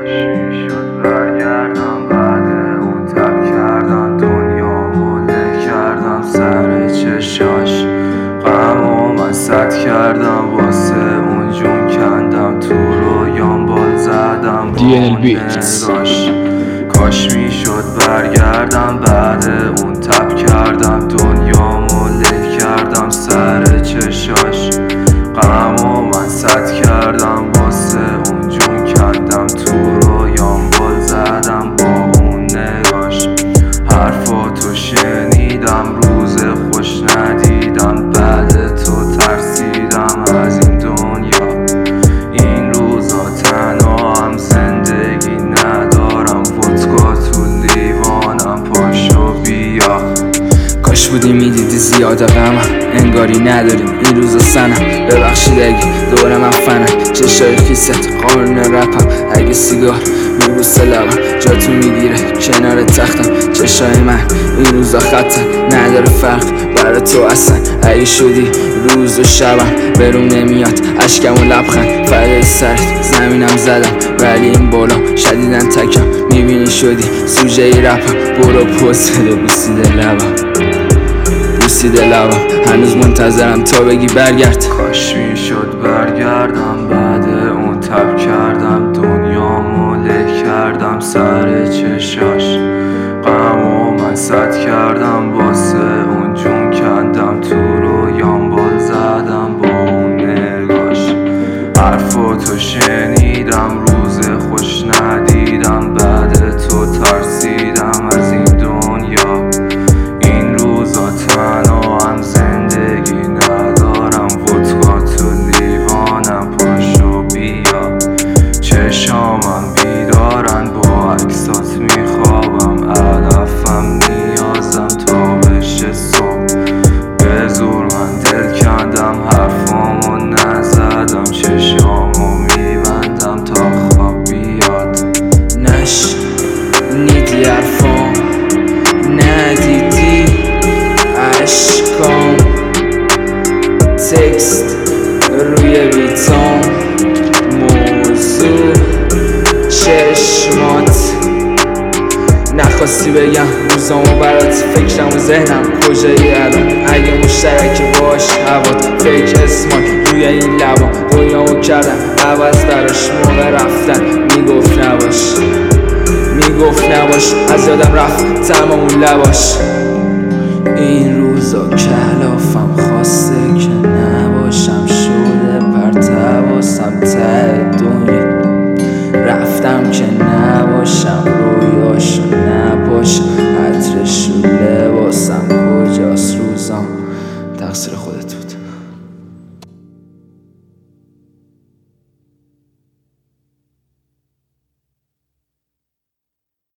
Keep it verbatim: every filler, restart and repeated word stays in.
میشد برگردم بعد اون تب کردم دنیامو له کردم سر چشاش غم و من صد کردم واسه اون جون کندم تو رویام بال زدم با اون نگاش کاش میشد برگردم بعد اون تب کردم دنیامو له کردم سر چشاش غم و من صد کردم واسه اون جون کندم تو رویام بال زدم با اون نگاش حرفاتو شنیدم روز خوش ندیدم بعد تو ترسیدم از این دنیا این روزا تنها هم زندگی ندارم ودکا تو لیوانم پاشو بیا کاش بودی میدیدی زیاده غمم انگاری نداریم این روزا سنم ببخشید اگه دور من فنم چشای خیست قانون رپم اگه سیگار میبوسه لبم جاتو میگیره کنار تختم چشای من این روزا خطم نداره فرق برای تو اصلا اگه شدی روز و شبم برون نمیاد اشکم و لبخند فدای سرت زمینم زدم ولی این بالا شدیدن تکم میبینی شدی سوژه ای رپم برو پوست بده بوسیده لبم بوسیده لبم هنوز منتظرم تا بگی برگرد کاش میشد برگردم بعد اون تب کردم دنیامو له کردم سر چشاش غم و من صد کردم واسه اون جون کندم تو رویام بال زدم با اون نگاش حرفاتو شنیدم روز خوش ندیدم بعد تو ترسیدم از این دنیا این روزا تنها هم زندگی ندارم ودکا تو لیوانم پاشو بیا چشامم بیدارن با عکسات میخوابم علفم نیازم تا بشه صبح به زور من دل کندم حرفامو نزدم چشامو میبندم تا خواب بیاد نش نیدی حرفام ندیدی عشقام تکست روی بیتام موضوع چشمات نخواستی بگم روزامو برات فکرم و ذهنم کجایی الان اگه مشترک باش هوات فکر اسمات روی این لبا رویامو کردم عوض براش موقع رفتن میگفت نباش میگفت نباش از یادم رفت تمام اون لباش این روزا کلافم خواسته که نباشم شده پرتواسم ته دنیا رفتم که نباشم رویاشو نباشم عطرشو لباسم کجاست روزام تقصیر خودت بود.